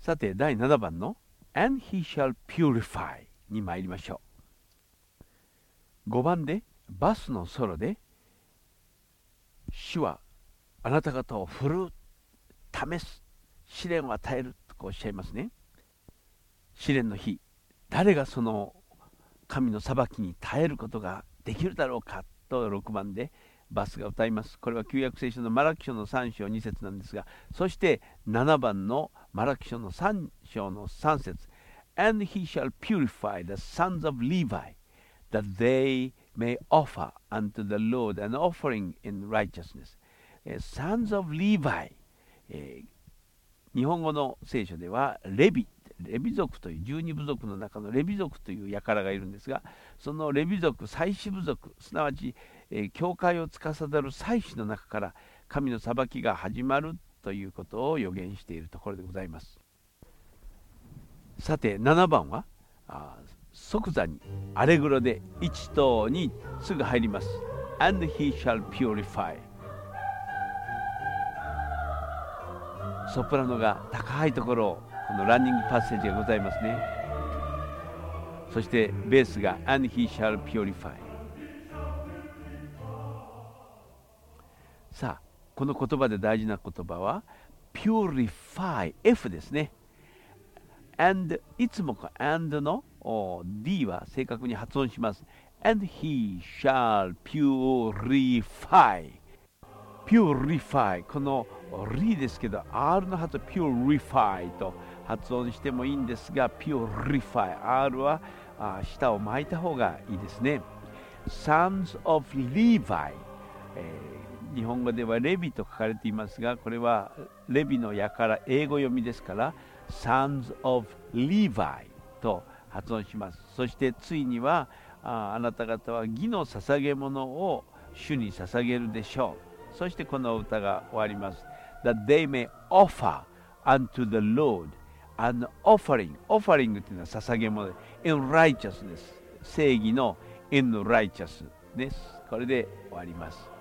さて第7番の And he shall purify に参りましょう。5番でバスのソロで主はあなた方を振る、試す、試練を与えるとこうおっしゃいますね。試練の日、誰がその神の裁きに耐えることができるだろうかと6番でバスが歌います。これは旧約聖書のマラキ書の3章2節なんですが、そして7番のマラキ書の3章の3節 And he shall purify the sons of Levi that they may offer unto the Lord an offering in righteousness. Sons of Levi、日本語の聖書ではレビ族という12部族の中のレビ族という輩がいるんですが、そのレビ族、祭司部族、すなわち、教会を司る祭司の中から神の裁きが始まるということを予言しているところでございます。さて7番は即座にアレグロで1と2すぐ入ります。And he shall purify。ソプラノが高いところをこのランニングパッセージがございますね。そしてベースが And he shall purify。 さあこの言葉で大事な言葉は purify、 F ですね。 And いつもか And の D は正確に発音します。 And he shall purify。 purify、 このリですけど R の発音 purify と発音してもいいんですが purify、 R は舌を巻いた方がいいですね。 Sons of Levi、日本語ではレビと書かれていますが、これはレビの輩、英語読みですから Sons of Levi と発音します。そしてついにはあなた方は義の捧げ物を主に捧げるでしょう。そしてこの歌が終わります。That they may offer unto the Lord an offering。offering というのは捧げ物で in righteousness、 正義の in righteousness。これで終わります。